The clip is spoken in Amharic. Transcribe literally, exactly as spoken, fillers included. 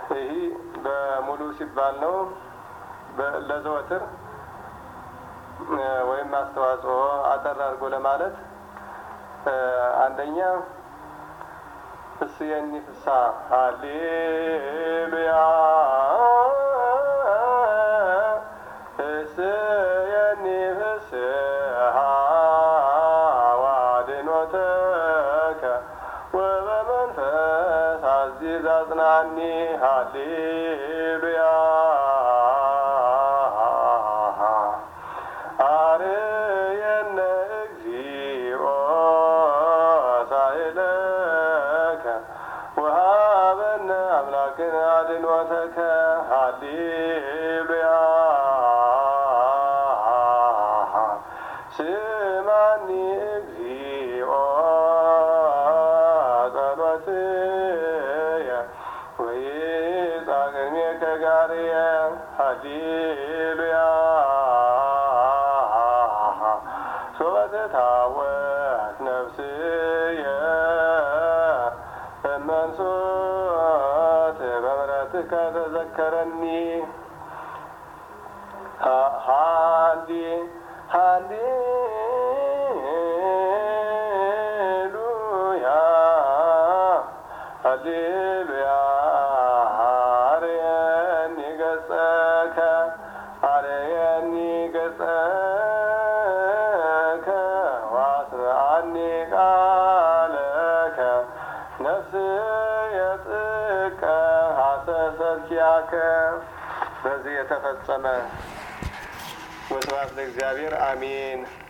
ይህ በሙሉ ሲባል ነው። ለዘወትር ወይም አስተዋጽኦ አጠር አድርጎ ለማለት አንደኛ እስየኒ ፍስሐ ሃሌሉያ እስየኒ ፍስሐ ወአድኅኖተከ ወበመንፈስ አዚዝ አጽናኒ ሃሌሉያ አርየነ እግዚኦ ሳይለከ ወሀበነ አምላክነ አድኅኖተከ ሃሌሉያ ስማኒ እግዚኦ ጸሎትየ ወይጻግሜከ ጋርየ ሃሌሉያ ሶበትታወክ ነፍስየ እመንሱት በምሕረትከ ተዘከረኒ ሃሌ ሃሌሉያ ሃሌሉያ አርየኒ ገጸከ አርየኒ ገጸከ ዋስምዓኒ ቃለከ ነፍስየ ጥቀ ሐሰሰት ኪያከ። በዚህ የተፈጸመ። ወስብሐት ለእግዚአብሔር አሜን።